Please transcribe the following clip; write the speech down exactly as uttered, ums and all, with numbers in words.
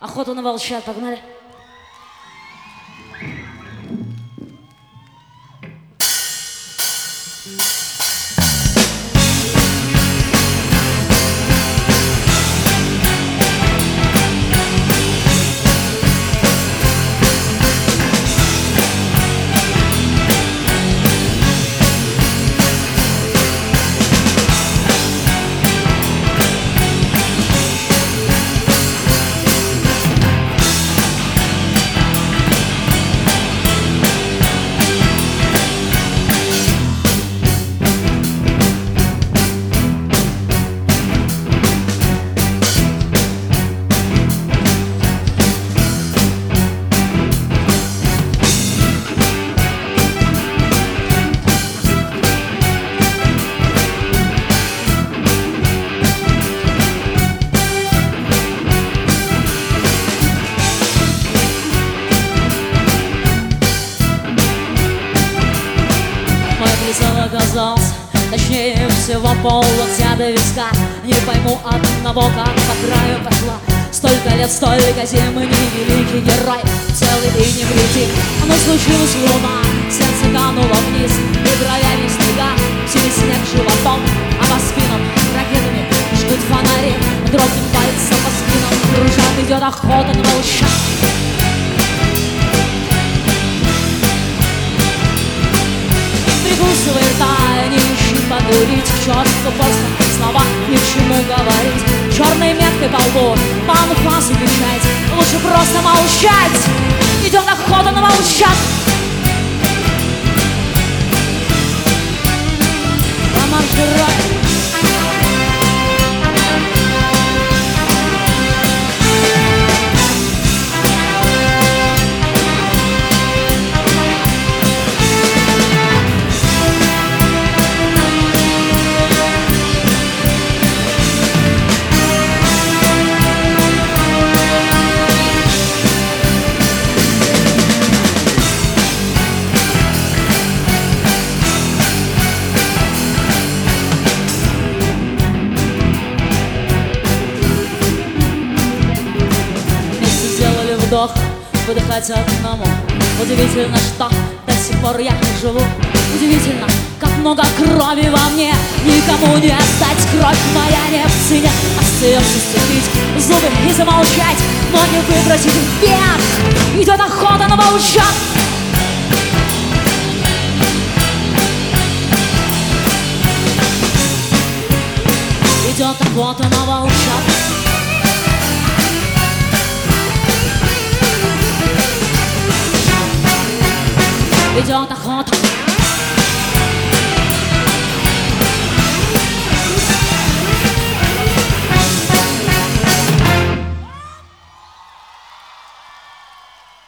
Охота на волчат, погнали. Оказался, точнее всего пол локтя до виска. Не пойму одного, как по краю пошла. Столько лет, столько зим, и не великий герой, целый и невредим. Но случилась луна, сердце кануло вниз, и броями снега, синий снег животом, а по спинам ракетами жгут фонари. Дрогнет пальцем по спинам, кружат, идет охота на волчат. Прикусывай рта, не ищи покурить, к черту просто слова ни к чему говорить. Черной меткой по лбу, по анфасу печать, лучше просто молчать. Идет охота на волчат. Роман Жирай. Вдох, выдыхать одному. Удивительно, что до сих пор я живу. Удивительно, как много крови во мне. Никому не отдать кровь моя не в цене. Остается сцепить зубы и замолчать, но не выбросить вверх. Идет охота на волчат. Идет охота на волчат. Идет охота.